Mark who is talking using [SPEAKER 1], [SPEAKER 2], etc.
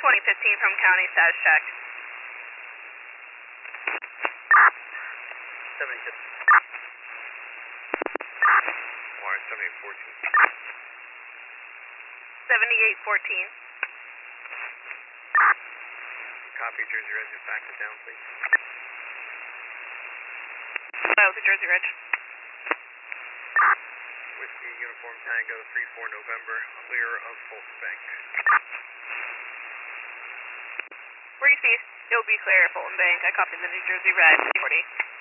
[SPEAKER 1] 2015 from county status check.
[SPEAKER 2] 76. Wire 7814.
[SPEAKER 1] 7814.
[SPEAKER 2] Copy, Jersey Ridge, and fax it down, please.
[SPEAKER 1] Oh, the Jersey Ridge.
[SPEAKER 2] Whiskey Uniform Tango 34 November, clear of Fulton Bank.
[SPEAKER 1] Where you see, it'll be clear at Fulton Bank. I copied the New Jersey Red 40.